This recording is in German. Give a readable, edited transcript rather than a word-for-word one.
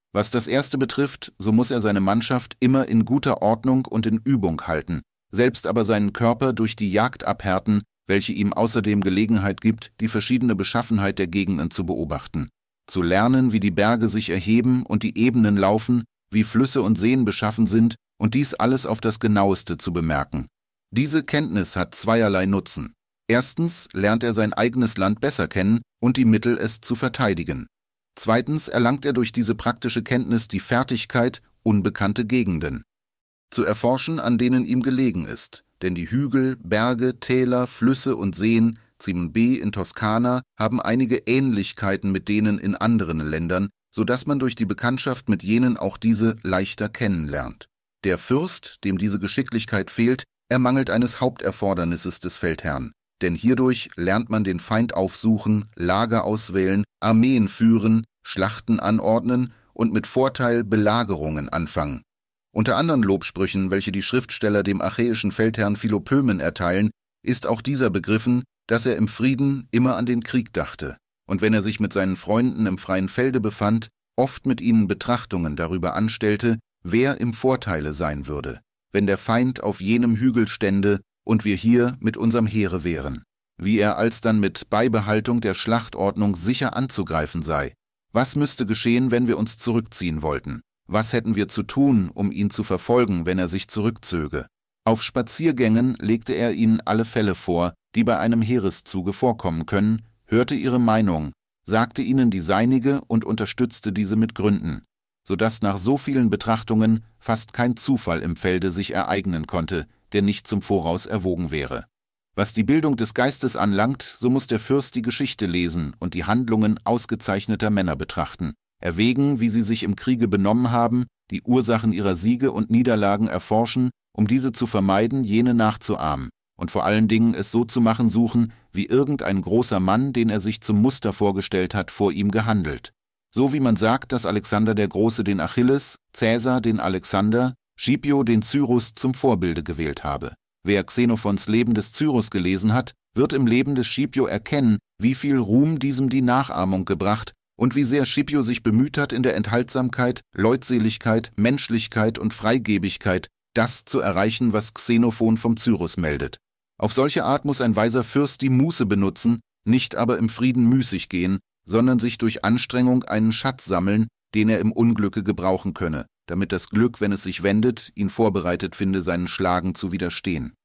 Was das erste betrifft, so muss er seine Mannschaft immer in guter Ordnung und in Übung halten, selbst aber seinen Körper durch die Jagd abhärten, welche ihm außerdem Gelegenheit gibt, die verschiedene Beschaffenheit der Gegenden zu beobachten, zu lernen, wie die Berge sich erheben und die Ebenen laufen, wie Flüsse und Seen beschaffen sind, und dies alles auf das Genaueste zu bemerken. Diese Kenntnis hat zweierlei Nutzen. Erstens lernt er sein eigenes Land besser kennen und die Mittel, es zu verteidigen. Zweitens erlangt er durch diese praktische Kenntnis die Fertigkeit, unbekannte Gegenden zu erforschen, an denen ihm gelegen ist, denn die Hügel, Berge, Täler, Flüsse und Seen, Zimbabwe in Toskana, haben einige Ähnlichkeiten mit denen in anderen Ländern, so dass man durch die Bekanntschaft mit jenen auch diese leichter kennenlernt. Der Fürst, dem diese Geschicklichkeit fehlt, ermangelt eines Haupterfordernisses des Feldherrn, denn hierdurch lernt man den Feind aufsuchen, Lager auswählen, Armeen führen, Schlachten anordnen und mit Vorteil Belagerungen anfangen. Unter anderen Lobsprüchen, welche die Schriftsteller dem achäischen Feldherrn Philopömen erteilen, ist auch dieser begriffen, dass er im Frieden immer an den Krieg dachte und wenn er sich mit seinen Freunden im freien Felde befand, oft mit ihnen Betrachtungen darüber anstellte, wer im Vorteile sein würde, wenn der Feind auf jenem Hügel stände und wir hier mit unserem Heere wären, wie er alsdann mit Beibehaltung der Schlachtordnung sicher anzugreifen sei. Was müsste geschehen, wenn wir uns zurückziehen wollten? Was hätten wir zu tun, um ihn zu verfolgen, wenn er sich zurückzöge? Auf Spaziergängen legte er ihnen alle Fälle vor, die bei einem Heereszuge vorkommen können, hörte ihre Meinung, sagte ihnen die seinige und unterstützte diese mit Gründen, so dass nach so vielen Betrachtungen fast kein Zufall im Felde sich ereignen konnte, der nicht zum Voraus erwogen wäre. Was die Bildung des Geistes anlangt, so muss der Fürst die Geschichte lesen und die Handlungen ausgezeichneter Männer betrachten, erwägen, wie sie sich im Kriege benommen haben, die Ursachen ihrer Siege und Niederlagen erforschen, um diese zu vermeiden, jene nachzuahmen, und vor allen Dingen es so zu machen suchen, wie irgendein großer Mann, den er sich zum Muster vorgestellt hat, vor ihm gehandelt. So wie man sagt, dass Alexander der Große den Achilles, Cäsar den Alexander, Scipio den Cyrus zum Vorbilde gewählt habe. Wer Xenophons Leben des Cyrus gelesen hat, wird im Leben des Scipio erkennen, wie viel Ruhm diesem die Nachahmung gebracht und wie sehr Scipio sich bemüht hat, in der Enthaltsamkeit, Leutseligkeit, Menschlichkeit und Freigebigkeit das zu erreichen, was Xenophon vom Cyrus meldet. Auf solche Art muss ein weiser Fürst die Muße benutzen, nicht aber im Frieden müßig gehen, sondern sich durch Anstrengung einen Schatz sammeln, den er im Unglücke gebrauchen könne, damit das Glück, wenn es sich wendet, ihn vorbereitet finde, seinen Schlagen zu widerstehen.